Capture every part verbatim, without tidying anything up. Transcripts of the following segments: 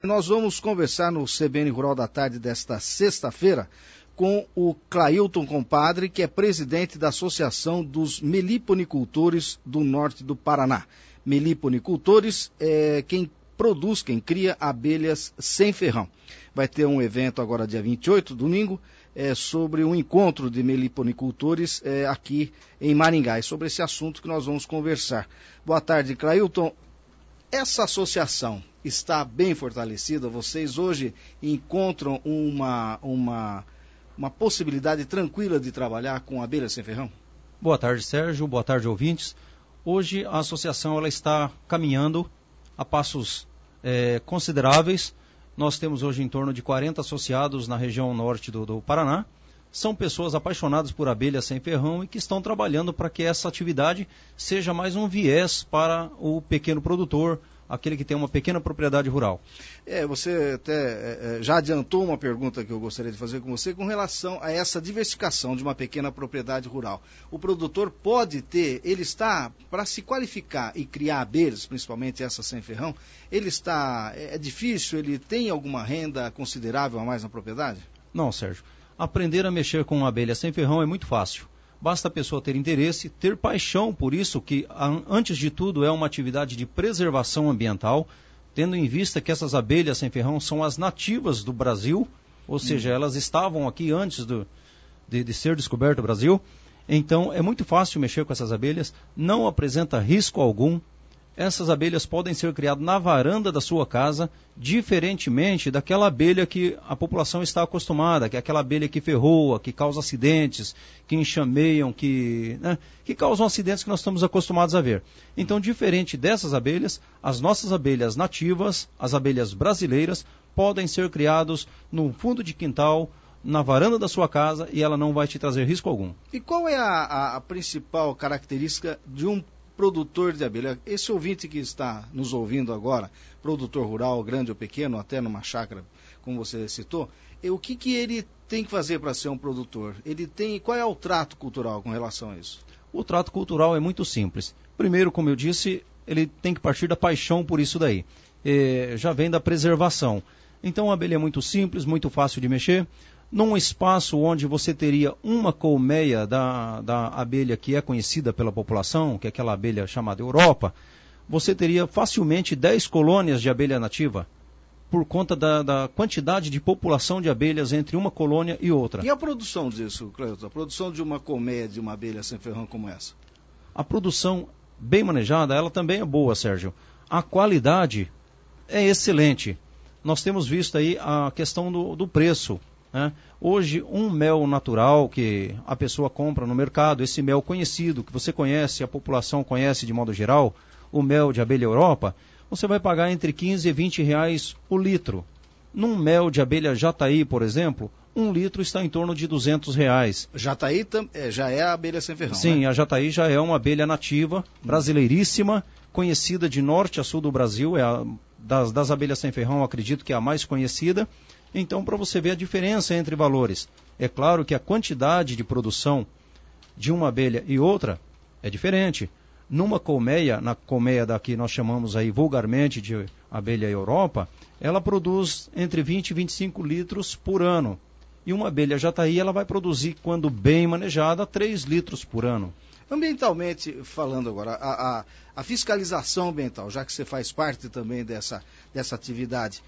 Nós vamos conversar no C B N Rural da Tarde desta sexta-feira com o Clailton Compadre, que é presidente da Associação dos Meliponicultores do Norte do Paraná. Meliponicultores é quem produz, quem cria abelhas sem ferrão. Vai ter um evento agora dia vinte e oito, domingo, é, sobre um encontro de meliponicultores é, aqui em Maringá. É sobre esse assunto que nós vamos conversar. Boa tarde, Clailton. Essa associação está bem fortalecida? Vocês hoje encontram uma, uma, uma possibilidade tranquila de trabalhar com abelhas sem ferrão? Boa tarde, Sérgio. Boa tarde, ouvintes. Hoje a associação ela está caminhando a passos é, consideráveis. Nós temos hoje em torno de quarenta associados na região norte do, do Paraná. São pessoas apaixonadas por abelhas sem ferrão e que estão trabalhando para que essa atividade seja mais um viés para o pequeno produtor, aquele que tem uma pequena propriedade rural. É, você até é, já adiantou uma pergunta que eu gostaria de fazer com você com relação a essa diversificação de uma pequena propriedade rural. O produtor pode ter, ele está, para se qualificar e criar abelhas, principalmente essas sem ferrão, ele está, é, é difícil, ele tem alguma renda considerável a mais na propriedade? Não, Sérgio. Aprender a mexer com uma abelha sem ferrão é muito fácil. Basta a pessoa ter interesse, ter paixão por isso, que antes de tudo é uma atividade de preservação ambiental, tendo em vista que essas abelhas sem ferrão são as nativas do Brasil, ou seja, elas estavam aqui antes do, de, de ser descoberto o Brasil. Então é muito fácil mexer com essas abelhas, não apresenta risco algum. Essas abelhas podem ser criadas na varanda da sua casa, diferentemente daquela abelha que a população está acostumada, que é aquela abelha que ferroa, que causa acidentes, que enxameiam, que, né, que causam acidentes que nós estamos acostumados a ver. Então, diferente dessas abelhas, as nossas abelhas nativas, as abelhas brasileiras, podem ser criadas no fundo de quintal, na varanda da sua casa, e ela não vai te trazer risco algum. E qual é a, a, a principal característica de um produtor de abelha? Esse ouvinte que está nos ouvindo agora, produtor rural, grande ou pequeno, até numa chácara, como você citou, e o que, que ele tem que fazer para ser um produtor? Ele tem, qual é o trato cultural com relação a isso? O trato cultural é muito simples. Primeiro, como eu disse, ele tem que partir da paixão por isso daí. É, já vem da preservação. Então a abelha é muito simples, muito fácil de mexer. Num espaço onde você teria uma colmeia da, da abelha que é conhecida pela população, que é aquela abelha chamada Europa, você teria facilmente dez colônias de abelha nativa, por conta da, da quantidade de população de abelhas entre uma colônia e outra. E a produção disso, Cleito? A produção de uma colmeia de uma abelha sem ferrão como essa? A produção bem manejada, ela também é boa, Sérgio. A qualidade é excelente. Nós temos visto aí a questão do, do preço. É. Hoje, um mel natural que a pessoa compra no mercado, esse mel conhecido, que você conhece, a população conhece de modo geral, o mel de abelha Europa, você vai pagar entre quinze e vinte reais o litro. Num mel de abelha Jataí, por exemplo, um litro está em torno de duzentos reais. Jataí tam, é, já é a abelha sem ferrão, Sim, né? A Jataí já é uma abelha nativa, brasileiríssima, conhecida de norte a sul do Brasil, é a, das, das abelhas sem ferrão, acredito que é a mais conhecida. Então, para você ver a diferença entre valores, é claro que a quantidade de produção de uma abelha e outra é diferente. Numa colmeia, na colmeia da que nós chamamos aí vulgarmente de abelha Europa, ela produz entre vinte e vinte e cinco litros por ano. E uma abelha Jataí, ela vai produzir, quando bem manejada, três litros por ano. Ambientalmente falando agora, a, a, a fiscalização ambiental, já que você faz parte também dessa, dessa atividade,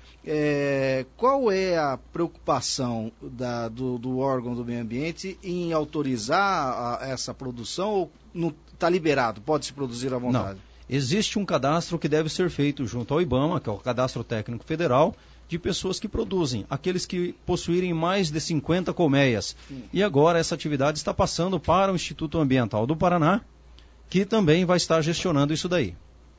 é, qual é a preocupação da, do, do órgão do meio ambiente em autorizar a, essa produção ou está liberado, pode se produzir à vontade? Não, existe um cadastro que deve ser feito junto ao IBAMA, que é o Cadastro Técnico Federal, de pessoas que produzem, aqueles que possuírem mais de cinquenta colmeias. Sim. E agora essa atividade está passando para o Instituto Ambiental do Paraná, que também vai estar gestionando isso daí.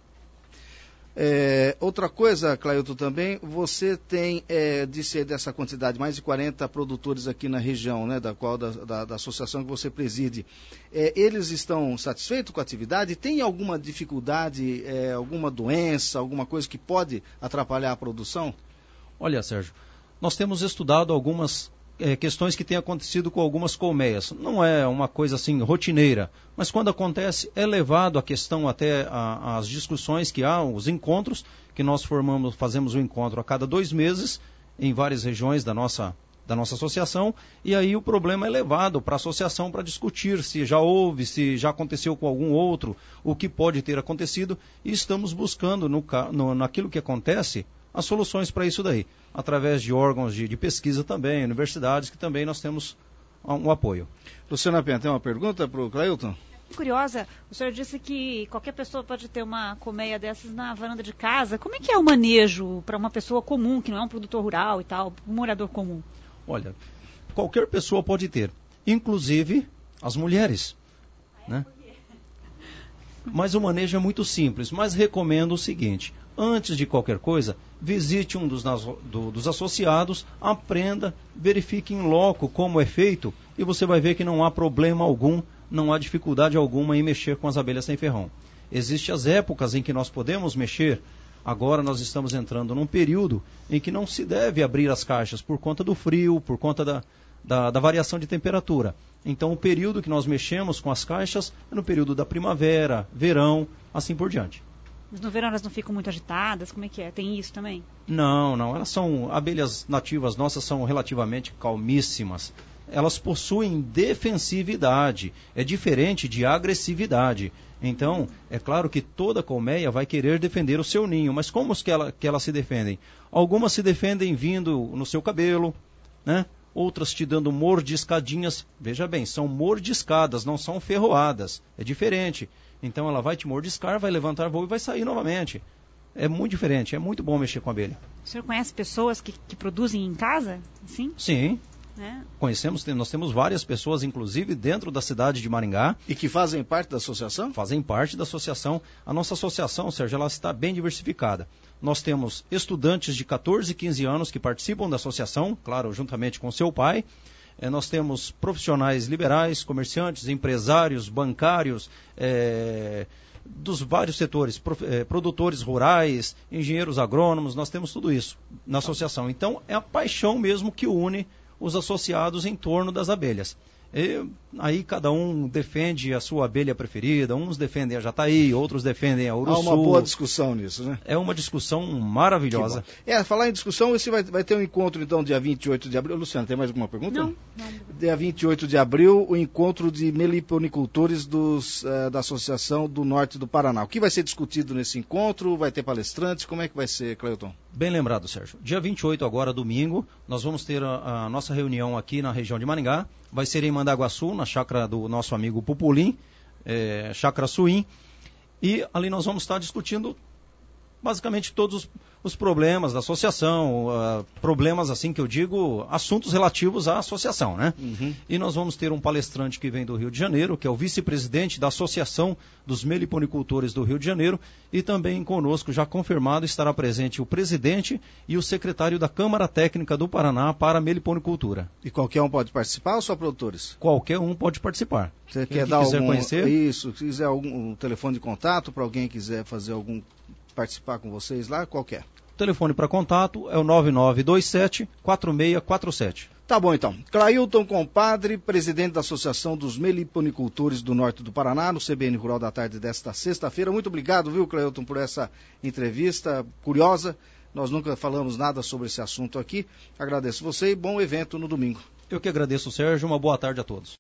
É, outra coisa, Clailton, também, você tem, é, disse dessa quantidade, mais de quarenta produtores aqui na região, né, da qual da, da, da associação que você preside. É, eles estão satisfeitos com a atividade? Tem alguma dificuldade, é, alguma doença, alguma coisa que pode atrapalhar a produção? Olha, Sérgio, nós temos estudado algumas é, questões que têm acontecido com algumas colmeias. Não é uma coisa assim rotineira, mas quando acontece é levado a questão até a, as discussões que há, os encontros, que nós formamos, fazemos um encontro a cada dois meses em várias regiões da nossa, da nossa associação, e aí o problema é levado para a associação para discutir se já houve, se já aconteceu com algum outro, o que pode ter acontecido, e estamos buscando no, no, naquilo que acontece as soluções para isso daí, através de órgãos de, de pesquisa também, universidades, que também nós temos um, um apoio. Luciana Penha, tem uma pergunta para o Clailton? Curiosa, o senhor disse que qualquer pessoa pode ter uma colmeia dessas na varanda de casa. Como é que é o manejo para uma pessoa comum, que não é um produtor rural e tal, um morador comum? Olha, qualquer pessoa pode ter, inclusive as mulheres, né? Mas o manejo é muito simples, mas recomendo o seguinte: antes de qualquer coisa, visite um dos, do, dos associados, aprenda, verifique em loco como é feito, e você vai ver que não há problema algum, não há dificuldade alguma em mexer com as abelhas sem ferrão. Existem as épocas em que nós podemos mexer. Agora nós estamos entrando num período em que não se deve abrir as caixas por conta do frio, por conta da, da, da variação de temperatura. Então o período que nós mexemos com as caixas é no período da primavera, verão, assim por diante. Mas no verão elas não ficam muito agitadas? Como é que é? Tem isso também? Não, não. Elas são, abelhas nativas nossas são relativamente calmíssimas. Elas possuem defensividade. É diferente de agressividade. Então, é claro que toda colmeia vai querer defender o seu ninho. Mas como que, ela, que elas se defendem? Algumas se defendem vindo no seu cabelo, né? Outras te dando mordiscadinhas. Veja bem, são mordiscadas, não são ferroadas. É diferente. Então ela vai te mordiscar, vai levantar voo e vai sair novamente. É muito diferente, é muito bom mexer com a abelha. O senhor conhece pessoas que, que produzem em casa? Sim? Sim. É. Conhecemos, nós temos várias pessoas, inclusive dentro da cidade de Maringá. E que fazem parte da associação? Fazem parte da associação. A nossa associação, Sérgio, ela está bem diversificada. Nós temos estudantes de catorze, quinze anos que participam da associação, claro, juntamente com seu pai. É, nós temos profissionais liberais, comerciantes, empresários, bancários, é, dos vários setores, prof, é, produtores rurais, engenheiros agrônomos, nós temos tudo isso na associação. Então, é a paixão mesmo que une os associados em torno das abelhas. E aí cada um defende a sua abelha preferida, uns defendem a jataí, outros defendem a uruçu. Há uma boa discussão nisso, né? É uma discussão maravilhosa. É, falar em discussão, esse vai, vai ter um encontro então dia vinte e oito de abril. Luciano, tem mais alguma pergunta? Não. não. Dia vinte e oito de abril, o encontro de meliponicultores dos, uh, da Associação do Norte do Paraná. O que vai ser discutido nesse encontro? Vai ter palestrantes? Como é que vai ser, Clailton? Bem lembrado, Sérgio. Dia vinte e oito, agora domingo, nós vamos ter a, a nossa reunião aqui na região de Maringá. Vai ser em Mandaguaçu, na chácara do nosso amigo Pupulim, é, chácara Suim. E ali nós vamos estar discutindo basicamente todos os, os problemas da associação, uh, problemas assim que eu digo, assuntos relativos à associação, né? Uhum. E nós vamos ter um palestrante que vem do Rio de Janeiro, que é o vice-presidente da Associação dos Meliponicultores do Rio de Janeiro, e também conosco, já confirmado, estará presente o presidente e o secretário da Câmara Técnica do Paraná para a meliponicultura. E qualquer um pode participar ou só produtores? Qualquer um pode participar. Você Quem quer que dar quiser algum, conhecer? Isso, se quiser algum um telefone de contato para alguém que quiser fazer algum participar com vocês lá, qual que é? O telefone para contato é o nove nove dois sete, quatro seis quatro sete. Tá bom, então. Clailton Compadre, presidente da Associação dos Meliponicultores do Norte do Paraná, no C B N Rural da Tarde desta sexta-feira. Muito obrigado, viu, Clailton, por essa entrevista curiosa. Nós nunca falamos nada sobre esse assunto aqui. Agradeço você e bom evento no domingo. Eu que agradeço, Sérgio. Uma boa tarde a todos.